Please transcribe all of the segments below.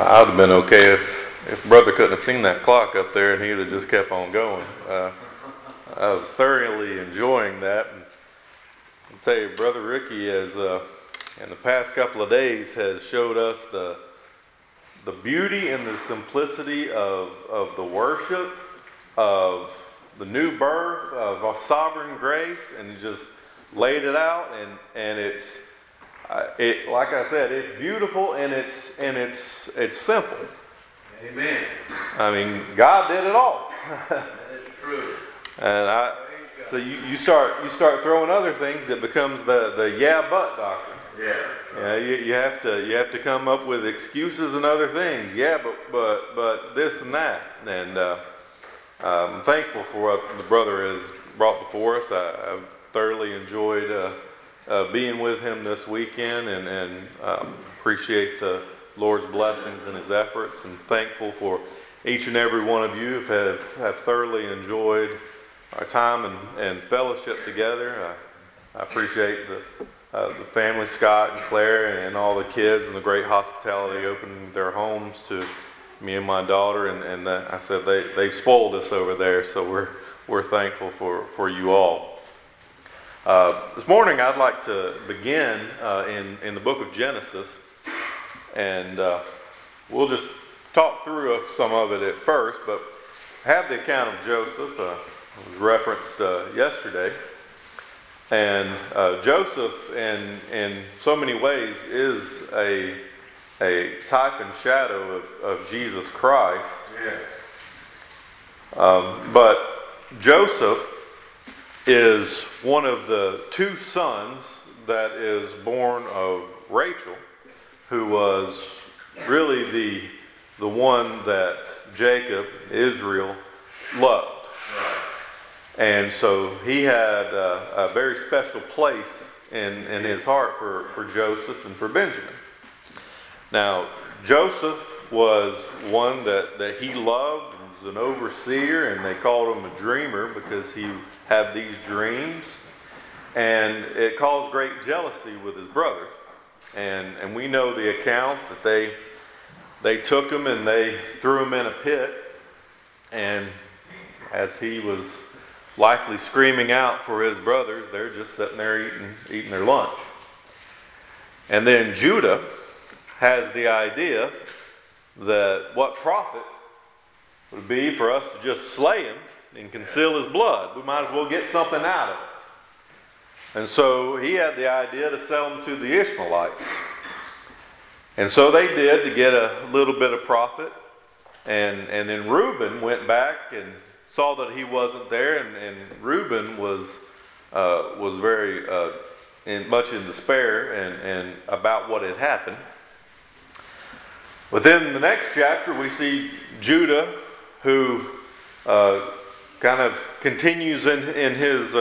I'd have been okay if Brother couldn't have seen that clock up there and he'd have just kept on going. I was thoroughly enjoying that. And I'll tell you, Brother Ricky has, in the past couple of days, has showed us the beauty and the simplicity of the worship, of the new birth, of our sovereign grace, and he just laid it out, and it's like I said, it's beautiful and it's simple. Amen. I mean, God did it all. That is true. And so you start throwing other things, it becomes the yeah but doctrine. Yeah. You have to come up with excuses and other things. Yeah, but this and that. And I'm thankful for what the brother has brought before us. I've thoroughly enjoyed being with him this weekend, and appreciate the Lord's blessings and His efforts, and thankful for each and every one of you who have thoroughly enjoyed our time and fellowship together. I appreciate the family, Scott and Claire, and all the kids, and the great hospitality opening their homes to me and my daughter, and I said they've spoiled us over there, so we're thankful for you all. This morning I'd like to begin in the book of Genesis, and we'll just talk through some of it at first, but I have the account of Joseph. It was referenced yesterday, and Joseph in so many ways is a type and shadow of Jesus Christ. Yeah. But Joseph is one of the two sons that is born of Rachel, who was really the one that Jacob, Israel, loved. Right. And so he had a very special place in his heart for Joseph and for Benjamin. Now, Joseph was one that he loved, was an overseer, and they called him a dreamer because he had these dreams. And it caused great jealousy with his brothers. And we know the account that they took him and they threw him in a pit. And as he was likely screaming out for his brothers, they're just sitting there eating their lunch. And then Judah has the idea that what profit would be for us to just slay him and conceal his blood. We might as well get something out of it. And so he had the idea to sell him to the Ishmaelites. And so they did, to get a little bit of profit. And then Reuben went back and saw that he wasn't there, and Reuben was very much in despair and about what had happened. Within the next chapter, we see Judah, who kind of continues in his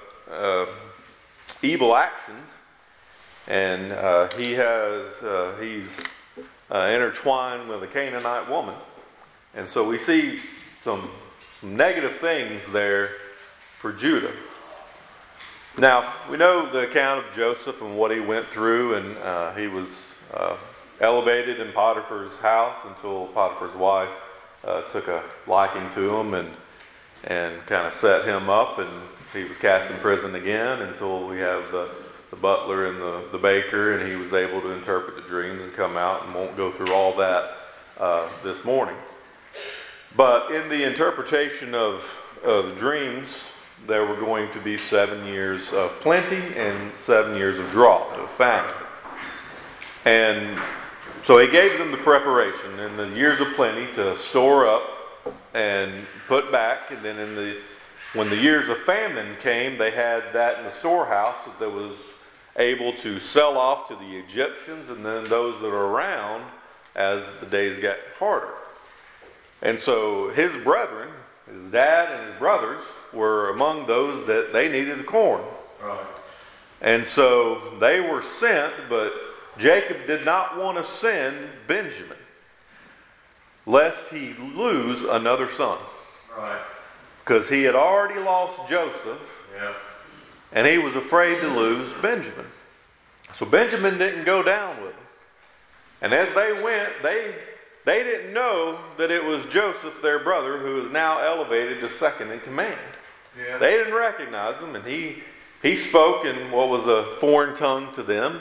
evil actions, and he's intertwined with a Canaanite woman, and so we see some negative things there for Judah. Now, we know the account of Joseph and what he went through, and he was elevated in Potiphar's house until Potiphar's wife took a liking to him and kind of set him up, and he was cast in prison again until we have the butler and the baker, and he was able to interpret the dreams and come out, and won't go through all that this morning. But in the interpretation of the dreams, there were going to be 7 years of plenty and 7 years of drought, of famine. And so he gave them the preparation in the years of plenty to store up and put back, and then when the years of famine came, they had that in the storehouse that was able to sell off to the Egyptians and then those that are around as the days got harder. And so his brethren, his dad and his brothers, were among those that they needed the corn. Right. And so they were sent, but Jacob did not want to send Benjamin, lest he lose another son. Right. Because he had already lost Joseph, Yeah. and he was afraid to lose Benjamin. So Benjamin didn't go down with him. And as they went, they they didn't know that it was Joseph, their brother, who is now elevated to second in command. Yeah. They didn't recognize him, and he spoke in what was a foreign tongue to them.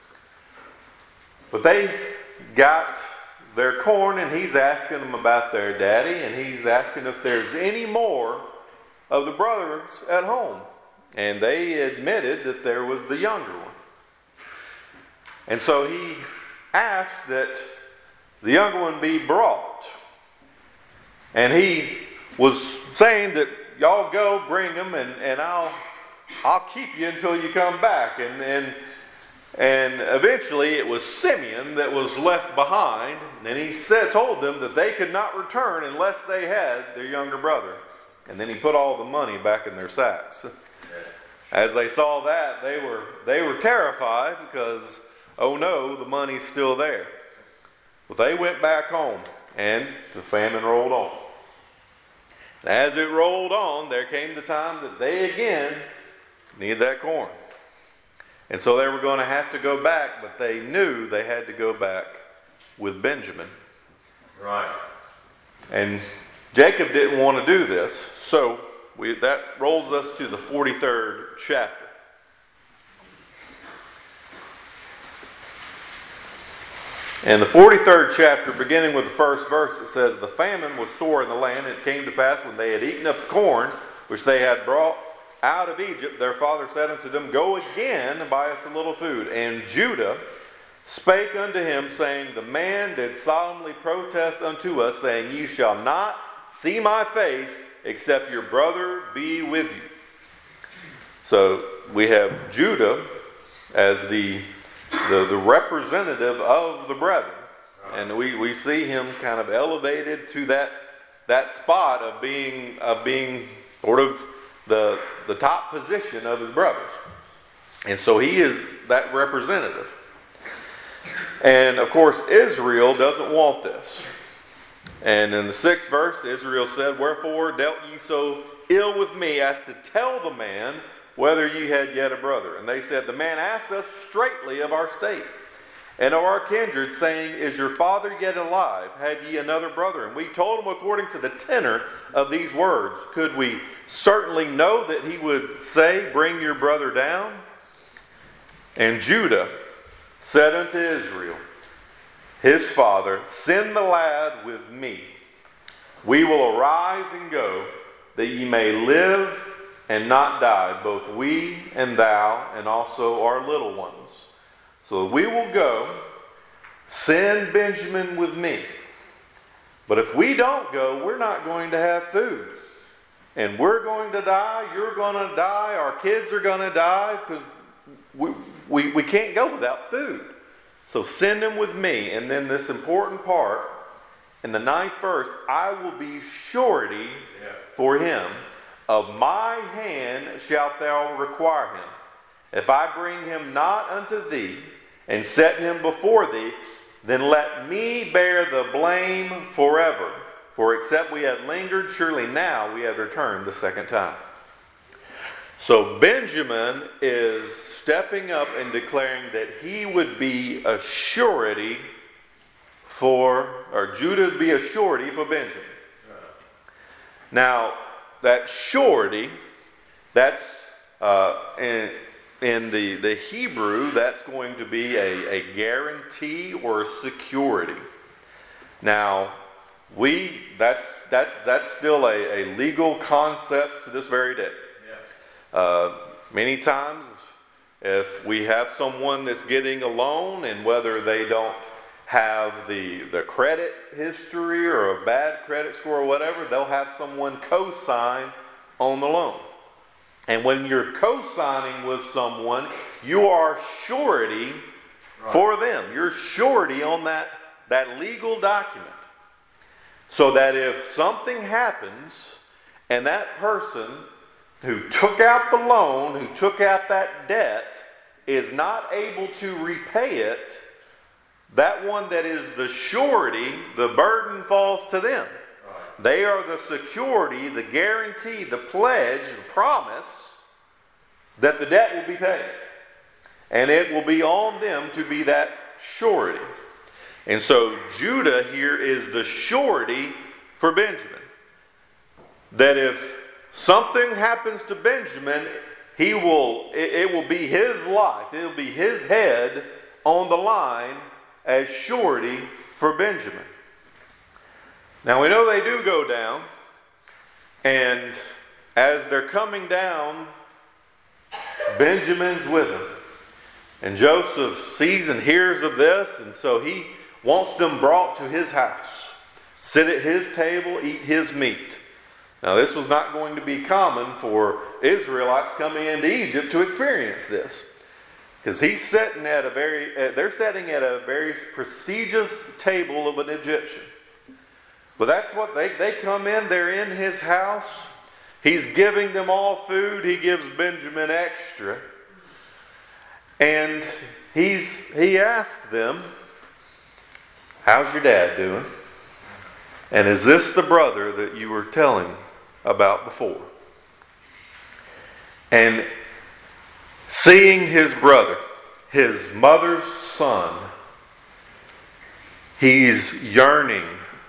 But they got their corn, and he's asking them about their daddy, and he's asking if there's any more of the brothers at home. And they admitted that there was the younger one. And so he asked that the younger one be brought. And he was saying that y'all go bring him, and I'll keep you until you come back. And eventually it was Simeon that was left behind, and he told them that they could not return unless they had their younger brother. And then he put all the money back in their sacks. As they saw that, they were terrified because, oh no, the money's still there. But they went back home, and the famine rolled on. And as it rolled on, there came the time that they again needed that corn. And so they were going to have to go back, but they knew they had to go back with Benjamin. Right. And Jacob didn't want to do this, so that rolls us to the 43rd chapter. In the 43rd chapter, beginning with the first verse, it says, "The famine was sore in the land, and it came to pass when they had eaten up the corn, which they had brought out of Egypt, their father said unto them, Go again, and buy us a little food. And Judah spake unto him, saying, The man did solemnly protest unto us, saying, Ye shall not see my face, except your brother be with you." So we have Judah as the representative of the brethren. And we see him kind of elevated to that spot of being sort of the top position of his brothers. And so he is that representative. And of course Israel doesn't want this. And in the 6th verse, Israel said, "Wherefore dealt ye so ill with me as to tell the man whether ye had yet a brother?" And they said, "The man asked us straitly of our state and of our kindred, saying, Is your father yet alive? Have ye another brother? And we told him according to the tenor of these words. Could we certainly know that he would say, Bring your brother down? And Judah said unto Israel, his father, Send the lad with me. We will arise and go, that ye may live and not die, both we and thou, and also our little ones. So we will go, send Benjamin with me. But if we don't go, we're not going to have food. And we're going to die, you're going to die, our kids are going to die, because we can't go without food. So send him with me. And then this important part, in the 9th verse, I will be surety for him. Of my hand shalt thou require him. If I bring him not unto thee, and set him before thee, then let me bear the blame forever. For except we had lingered, surely now we have returned the second time. So Benjamin is stepping up and declaring that he would be a surety or Judah would be a surety for Benjamin. Now, that surety, that's in the Hebrew, that's going to be a guarantee or a security. Now, that's still a legal concept to this very day. Many times, if we have someone that's getting a loan, and whether they don't have the credit history or a bad credit score or whatever, they'll have someone co-sign on the loan. And when you're co-signing with someone, you are surety for them. You're surety on that legal document. So that if something happens and that person who took out the loan, who took out that debt, is not able to repay it, that one that is the surety, the burden falls to them. Right. They are the security, the guarantee, the pledge, the promise that the debt will be paid. And it will be on them to be that surety. And so Judah here is the surety for Benjamin. That if something happens to Benjamin, it will be his life. It will be his head on the line as surety for Benjamin. Now we know they do go down, and as they're coming down, Benjamin's with them. And Joseph sees and hears of this, and so he wants them brought to his house, sit at his table, eat his meat. Now this was not going to be common for Israelites coming into Egypt to experience this. Because they're sitting at a very prestigious table of an Egyptian. But that's what they come in, they're in his house. He's giving them all food. He gives Benjamin extra. And he asked them, "How's your dad doing? And is this the brother that you were telling about before?" And seeing his brother, his mother's son, he's yearning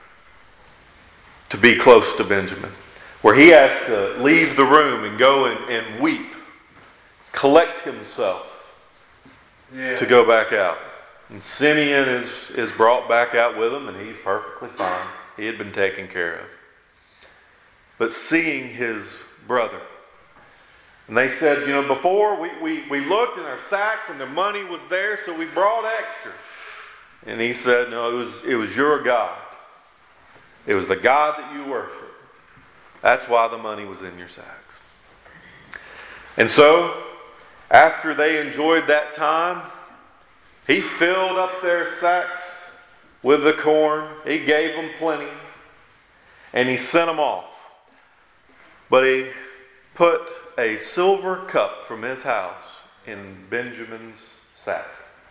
to be close to Benjamin, where he has to leave the room and go and weep, collect himself to go back out. And Simeon is brought back out with him, and he's perfectly fine. He had been taken care of. But seeing his brother, and they said, before we looked in our sacks and the money was there, so we brought extra. And he said, no, it was your God. It was the God that you worship. That's why the money was in your sacks. And so, after they enjoyed that time, he filled up their sacks with the corn. He gave them plenty. And he sent them off. But he put a silver cup from his house in Benjamin's sack.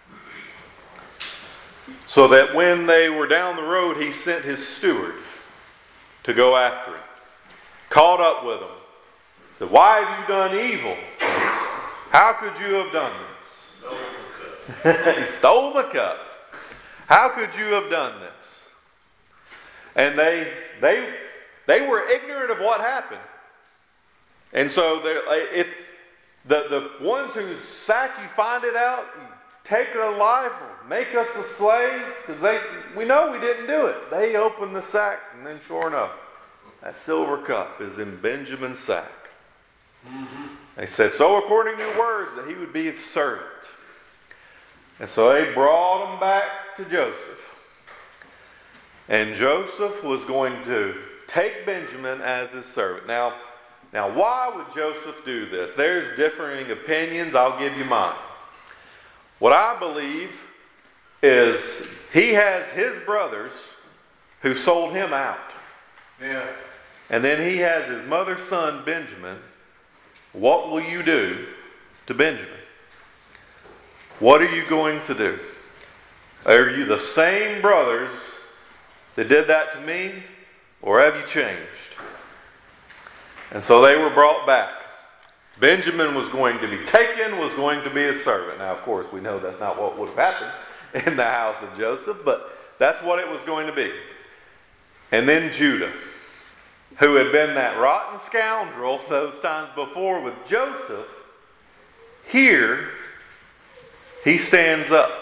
So that when they were down the road, he sent his steward to go after him. Caught up with him. Said, "Why have you done evil? How could you have done this?" He stole the cup. How could you have done this? And they were ignorant of what happened. And so if the ones whose sack you find it out, take a life, or make us a slave, because we know we didn't do it. They opened the sacks, and then sure enough, that silver cup is in Benjamin's sack. Mm-hmm. They said, "So according to your words, that he would be his servant." And so they brought him back to Joseph. And Joseph was going to take Benjamin as his servant. Now, why would Joseph do this? There's differing opinions. I'll give you mine. What I believe is he has his brothers who sold him out. Yeah. And then he has his mother's son, Benjamin. What will you do to Benjamin? What are you going to do? Are you the same brothers that did that to me? Or have you changed? And so they were brought back. Benjamin was going to be taken, was going to be a servant. Now, of course, we know that's not what would have happened in the house of Joseph, but that's what it was going to be. And then Judah, who had been that rotten scoundrel those times before with Joseph, here he stands up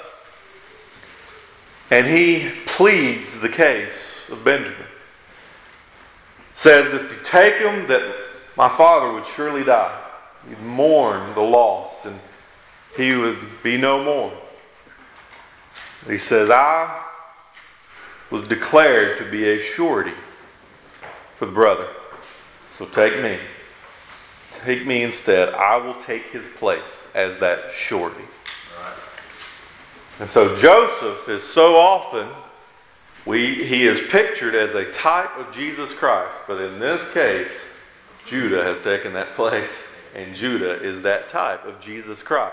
and he pleads the case of Benjamin. Says, if you take him, that my father would surely die. He'd mourn the loss and he would be no more. He says, I was declared to be a surety for the brother. So take me. Take me instead. I will take his place as that surety. Right. And so Joseph is so often, he is pictured as a type of Jesus Christ. But in this case, Judah has taken that place. And Judah is that type of Jesus Christ.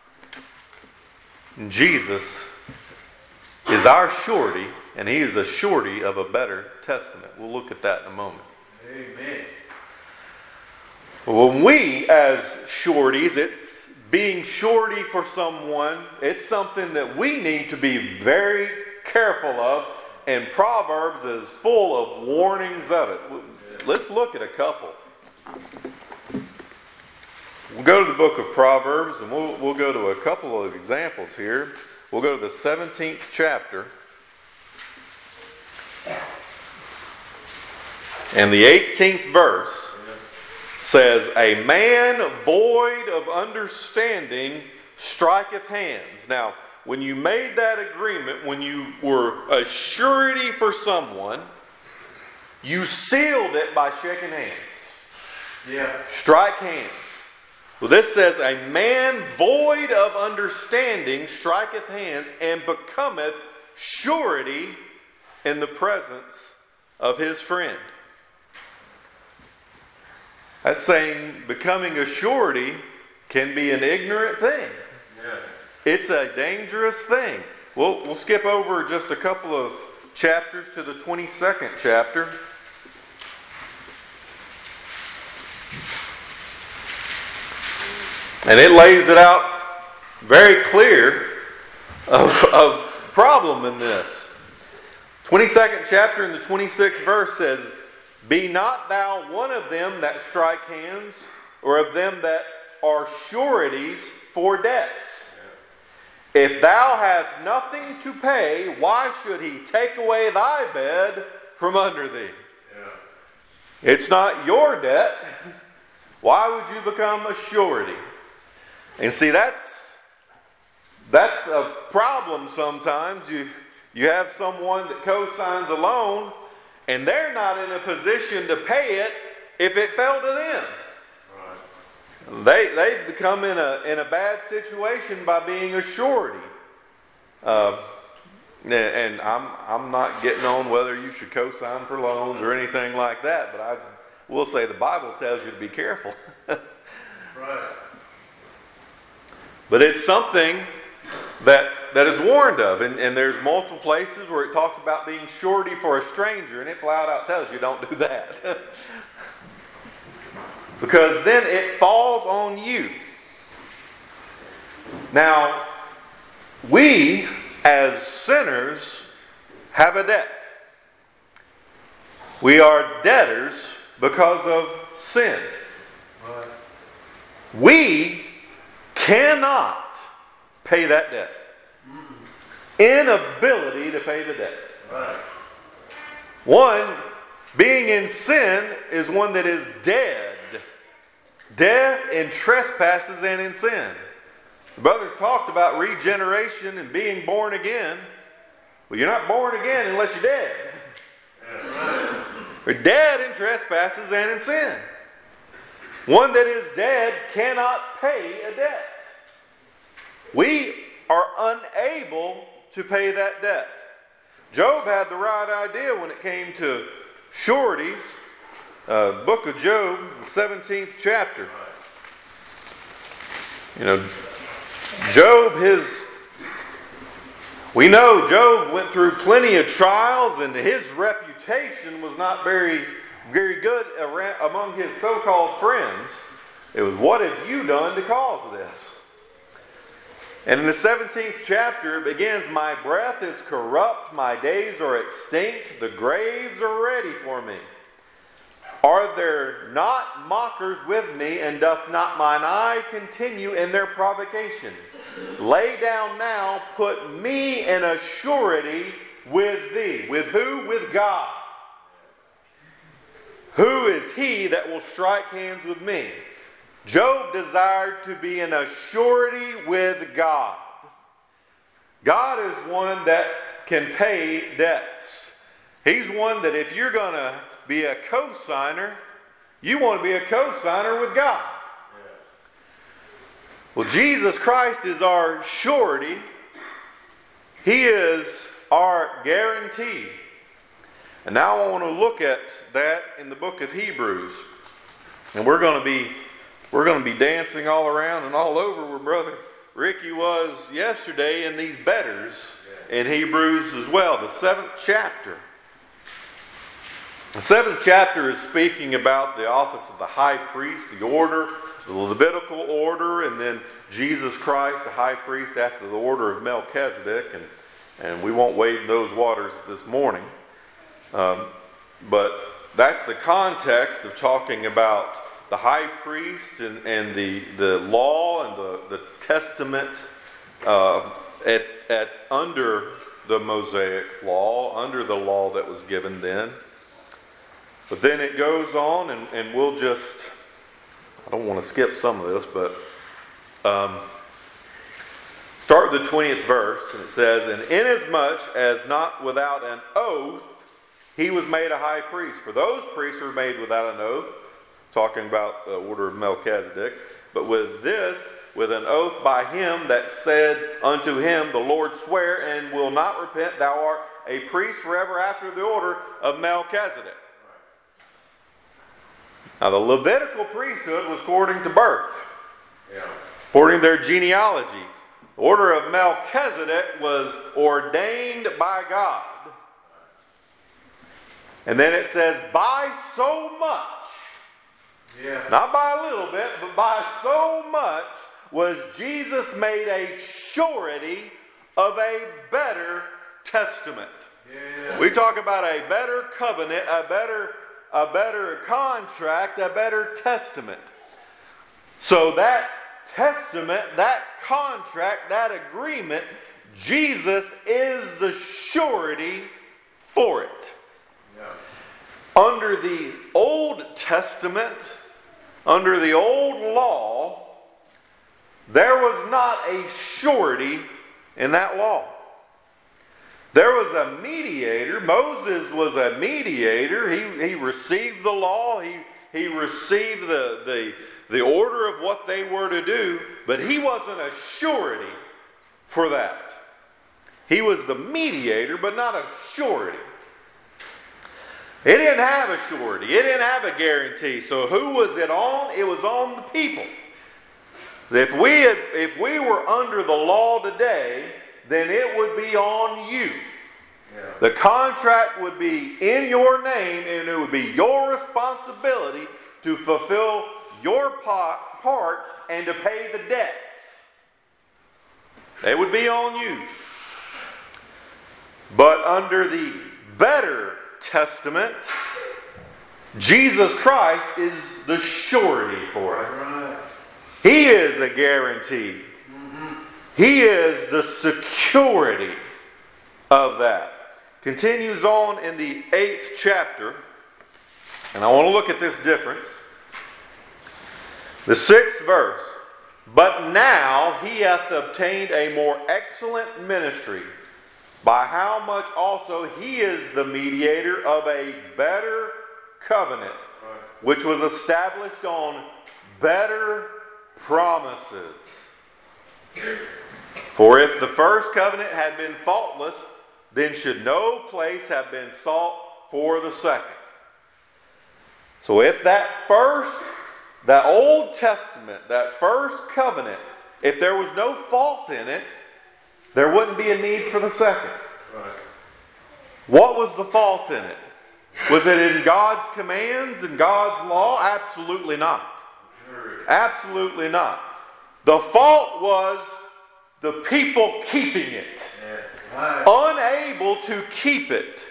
And Jesus is our surety, and he is a surety of a better testament. We'll look at that in a moment. Amen. When we, as sureties, it's being surety for someone, it's something that we need to be very careful of, and Proverbs is full of warnings of it. Let's look at a couple. We'll go to the book of Proverbs, and we'll go to a couple of examples here. We'll go to the 17th chapter. And the 18th verse says, "A man void of understanding striketh hands." Now, when you made that agreement, when you were a surety for someone, you sealed it by shaking hands. Yeah. Strike hands. Well, this says, "A man void of understanding striketh hands, and becometh surety in the presence of his friend." That's saying becoming a surety can be an ignorant thing. Yeah. It's a dangerous thing. We'll skip over just a couple of chapters to the 22nd chapter. And it lays it out very clear of problem in this. 22nd chapter in the 26th verse says, "Be not thou one of them that strike hands, or of them that are sureties for debts. If thou hast nothing to pay, why should he take away thy bed from under thee?" Yeah. It's not your debt. Why would you become a surety? And see, that's a problem sometimes. You have someone that co-signs a loan, and they're not in a position to pay it if it fell to them. Right. They become in a bad situation by being a surety. And I'm not getting on whether you should co-sign for loans or anything like that, but I will say the Bible tells you to be careful. Right. But it's something that is warned of. And there's multiple places where it talks about being surety for a stranger, and it flat out tells you don't do that. Because then it falls on you. Now, we as sinners have a debt. We are debtors because of sin. Right. We cannot pay that debt. Inability to pay the debt. Right. One, being in sin is one that is dead. Dead in trespasses and in sin. The brothers talked about regeneration and being born again. Well, you're not born again unless you're dead. Right. You're dead in trespasses and in sin. One that is dead cannot pay a debt. We are unable to pay that debt. Job had the right idea when it came to sureties. Book of Job, 17th chapter. You know, Job, we know Job went through plenty of trials, and his reputation was not very, very good among his so-called friends. It was, what have you done to cause this? And in the 17th chapter it begins, "My breath is corrupt, my days are extinct, the graves are ready for me. Are there not mockers with me, and doth not mine eye continue in their provocation? Lay down now, put me in a surety with thee." With who? With God. Who is he that will strike hands with me? Job desired to be in a surety with God. God is one that can pay debts. He's one that if you're going to be a co-signer, you want to be a co-signer with God. Yeah. Well, Jesus Christ is our surety. He is our guarantee. And now I want to look at that in the book of Hebrews. And we're going to be dancing all around and all over where Brother Ricky was yesterday in these betters in Hebrews as well, the 7th chapter. The 7th chapter is speaking about the office of the high priest, the order, the Levitical order, and then Jesus Christ, the high priest, after the order of Melchizedek. And And we won't wade in those waters this morning. But that's the context of talking about the high priest and the law and the testament under the Mosaic law, under the law that was given then. But then it goes on, and we'll just, I don't want to skip some of this, but start with the 20th verse, and it says, "And inasmuch as not without an oath he was made a high priest." For those priests were made without an oath, talking about the order of Melchizedek, but with this, with an oath by him that said unto him, "The Lord swear and will not repent, thou art a priest forever after the order of Melchizedek." Now the Levitical priesthood was according to birth, according to their genealogy. The order of Melchizedek was ordained by God. And then it says, by so much, not by a little bit, but by so much, was Jesus made a surety of a better testament. We talk about a better covenant, a better contract, a better testament. So that testament, that contract, that agreement, Jesus is the surety for it. Under the Old Testament, under the old law, there was not a surety in that law. There was a mediator. Moses was a mediator. He received the law. He received the order of what they were to do, but he wasn't a surety for that. He was the mediator, but not a surety. It didn't have a surety. It didn't have a guarantee. So who was it on? It was on the people. If we were under the law today, then it would be on you. The contract would be in your name, and it would be your responsibility to fulfill your part and to pay the debts. They would be on you. But under the better testament, Jesus Christ is the surety for it. He is a guarantee. He is the security of that. Continues on in the 8th chapter, and I want to look at this difference. The 6th verse. "But now he hath obtained a more excellent ministry, by how much also he is the mediator of a better covenant, which was established on better promises. For if the first covenant had been faultless, then should no place have been sought for the second." So if that Old Testament, that first covenant, if there was no fault in it, there wouldn't be a need for the second. What was the fault in it? Was it in God's commands and God's law? Absolutely not. Absolutely not. The fault was the people keeping it. Unable to keep it.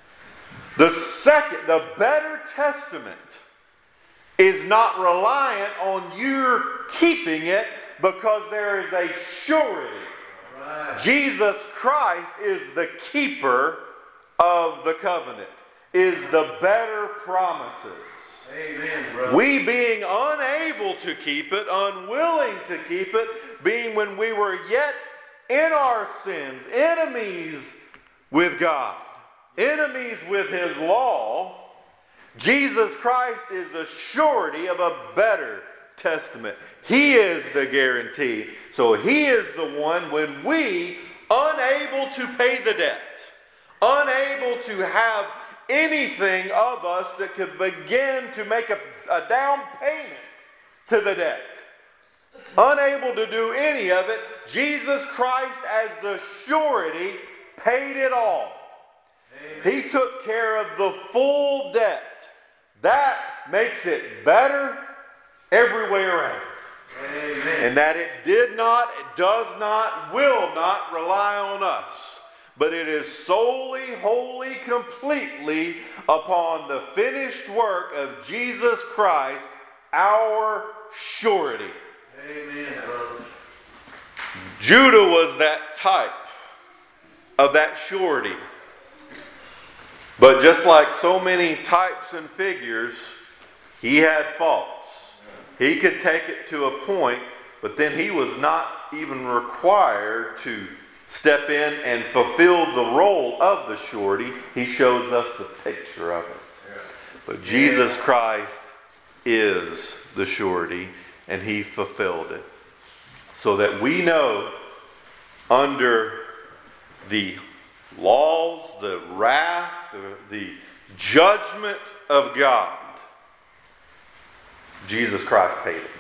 The better testament is not reliant on your keeping it, because there is a surety. Jesus Christ is the keeper of the covenant, is the better promises. Amen, brother. We being unable to keep it, unwilling to keep it, being when we were yet in our sins, enemies with God, enemies with His law, Jesus Christ is the surety of a better testament. He is the guarantee. So He is the one when we, unable to pay the debt, unable to have anything of us that could begin to make a down payment to the debt, unable to do any of it, Jesus Christ as the surety paid it all. Amen. He took care of the full debt. That makes it better every way around. Amen. And that it did not, it does not, will not rely on us. but it is solely, wholly, completely upon the finished work of Jesus Christ, our surety. Amen, brother. Judah was that type of that surety. But just like so many types and figures, he had faults. He could take it to a point, but then he was not even required to step in and fulfill the role of the surety. He shows us the picture of it. But Jesus Christ is the surety, and he fulfilled it. So that we know under the laws, the wrath, the judgment of God, Jesus Christ paid it.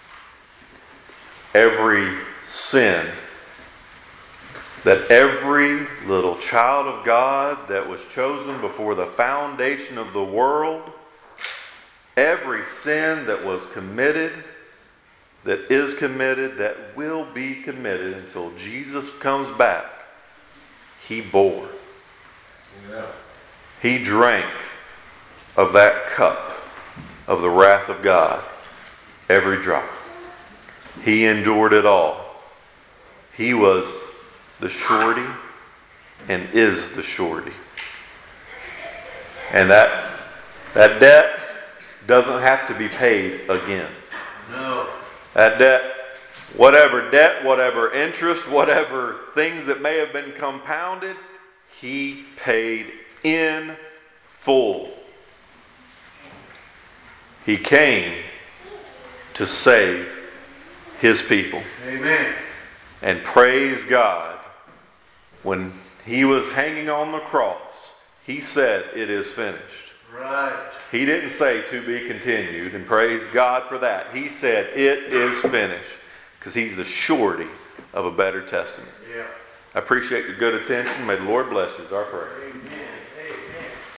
Every sin that every little child of God that was chosen before the foundation of the world, every sin that was committed, that is committed, that will be committed until Jesus comes back, he bore. Yeah. He drank of that cup of the wrath of God, every drop. He endured it all. He was the surety and is the surety. And that debt doesn't have to be paid again. No. That debt, whatever interest, whatever things that may have been compounded, he paid in full. He came to save his people. Amen. And praise God, when he was hanging on the cross, he said, "It is finished." Right. He didn't say "to be continued," and praise God for that. He said, "It is finished," because he's the surety of a better testament. Yeah. I appreciate your good attention. May the Lord bless you is our prayer. Amen.